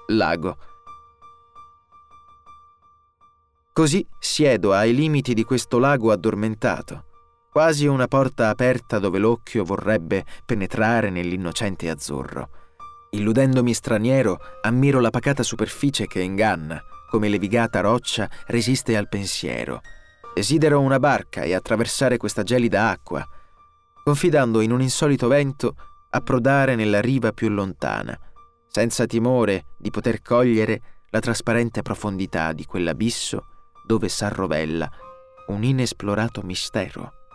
lago. Così siedo ai limiti di questo lago addormentato, quasi una porta aperta dove l'occhio vorrebbe penetrare nell'innocente azzurro. Illudendomi straniero, ammiro la pacata superficie che inganna, come levigata roccia resiste al pensiero. Desidero una barca e attraversare questa gelida acqua, confidando in un insolito vento approdare nella riva più lontana, senza timore di poter cogliere la trasparente profondità di quell'abisso dove s'arrovella un inesplorato mistero.